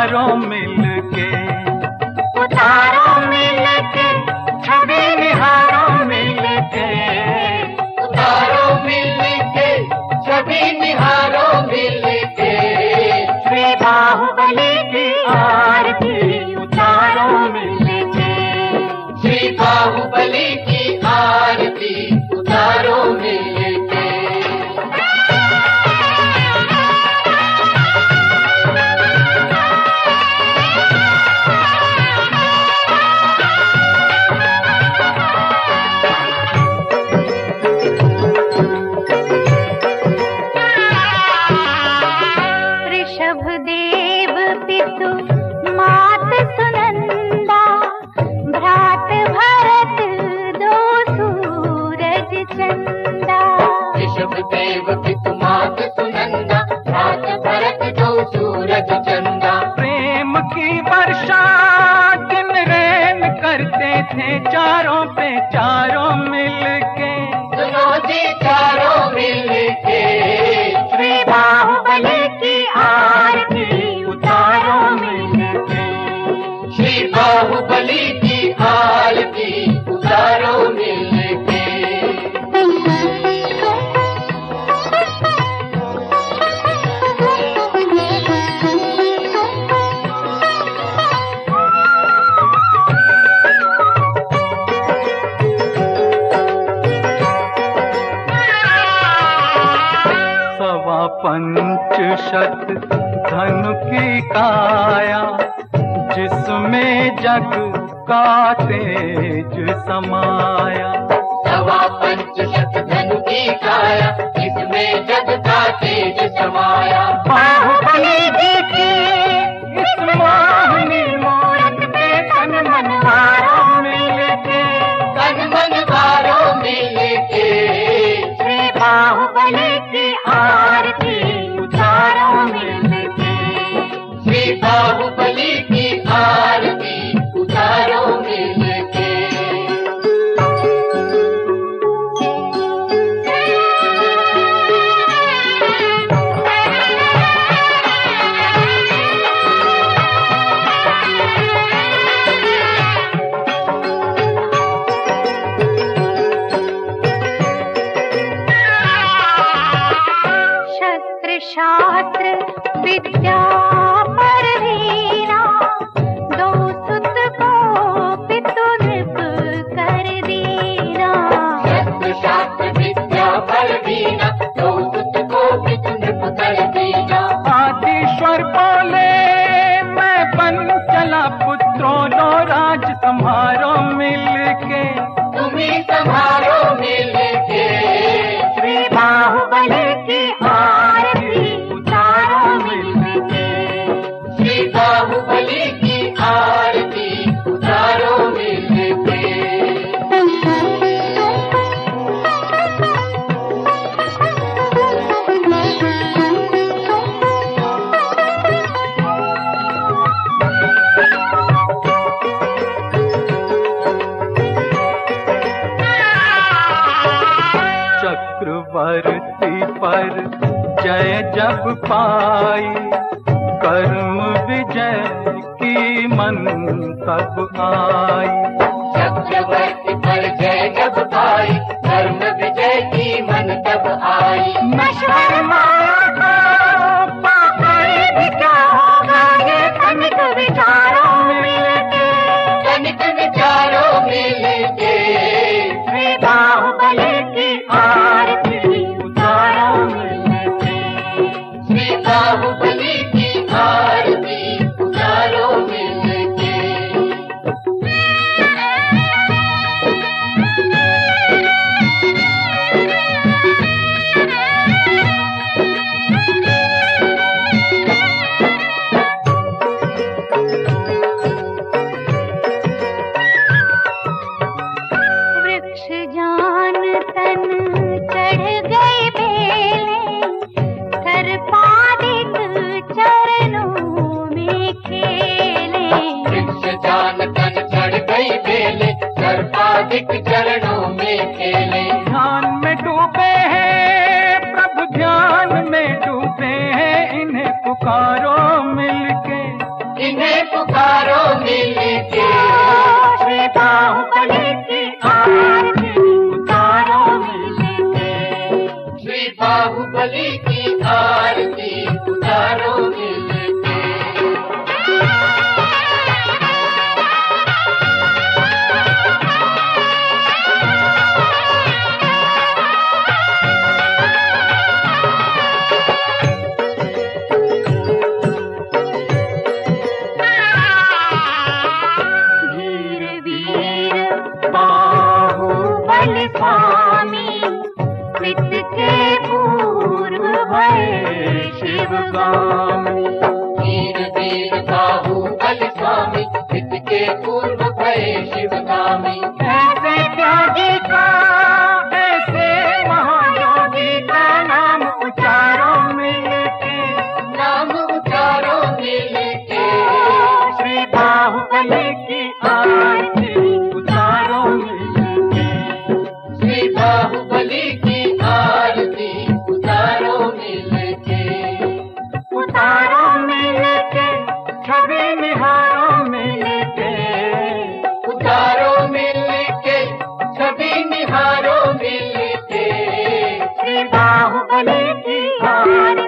उतारो मिलके, उतारो मिलके, छवि निहारो मिलके, उतारो मिलके, छवि निहारो मिलके, श्री बाहुबली की आरती उतारो मिलके, श्री बाहुबली की आरती उतारो मिलके। ऋषभदेव पितु मात सुनंदा, भ्रात भरत दो सूरज चंदा। ऋषभदेव पितु मात सुनंदा, भ्रात भरत दो सूरज चंदा। प्रेम की वर्षा दिन रैन करते थे चारों पे चारों मिलके, सुनो जी चारों मिलके, श्री बाहुबली की आरती उतारो मिलके, श्री बाहुबली की आरती उतारो मिलके। सवा पंचशत धनु की काया, जिसमें जग का तेज समाया। सवा पंचशत धनु की काया, जिसमें जग का तेज समाया। बाहुबली जी की इस मोहिनी मूरत पे तन मन हारो मिलके, तन मन वारों मिलके, श्री बाहुबली की आरती उतारो मिलके, श्री बाहुबली की आरती उतारो मिलके। शस्त्र शास्त्र विद्या परवीना, दो सुत को पितु नृप कर दीना। शस्त्र शास्त्र विद्या परवीना, दो सुत को पितु नृप कर दीना। आदिश्वर बोले मैं बन चला पुत्रों लो राज संभारो मिलके, तुम्हें संभारो मिलके, श्री बाहुबली की आरती उतारो मिलके, श्री बाहुबली की आरती उतारो मिलके। चक्रवर्ती पर जय जब पाई, कर्म विजय की मन तब आई। चक्रवर्ती पर जय जब पाई, धर्म विजय की मन तब आई। नश्वर माया को पाकर भी क्या होगा, ये तनिक विचारों मिलके, तनिक विचारों मिलके, श्री बाहुबली की आरती उतारो मिलके, श्री बाहुबली की आरती उतारो मिलके। वृक्ष जान तन चढ़ गए बेले, सर्पादिक चरणों में खेले। वृक्ष जान तन चढ़ गई बेले, सर्पादिक चरणों में खेले। ध्यान में डूबे हैं प्रभु, ध्यान में डूबे हैं, इन्हें पुकारो मिलके, इन्हें पुकारो मिलके, श्री बाहुबली की आरती उतारो मिलके, श्री बाहुबली की आरती उतारो मिलके। बाहुबली स्वामी कृत के पूर्व भय शिवगामी, वीर वीर बाहुबली स्वामी कृत के पूर्व भय शिवगामी। ऐसे त्यागी का, ऐसे महायोगी का नाम उचारो मिलके, नाम उचारो मिलके, श्री बाहुबली की आरती उतारो मिलके, श्री बाहुबली की आरती उतारो मिलके, उतारो मिलके, छवि निहारो मिलके, उतारो मिलके, छवि निहारो मिलके, श्री बाहुबली की आरती